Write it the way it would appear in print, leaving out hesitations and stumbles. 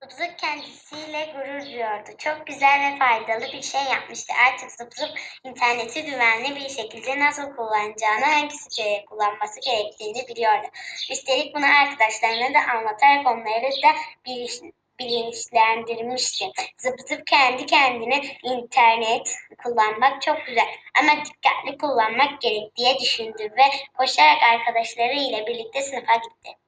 Zıp Zıp kendisiyle gurur duyuyordu. Çok güzel ve faydalı bir şey yapmıştı. Artık Zıp Zıp interneti güvenli bir şekilde nasıl kullanacağını, hangi siteyi kullanması gerektiğini biliyordu. Üstelik bunu arkadaşlarına da anlatarak onları da bilinçlendirmişti. Zıp Zıp kendi kendine internet kullanmak çok güzel ama dikkatli kullanmak gerek diye düşündü ve koşarak arkadaşları ile birlikte sınıfa gitti.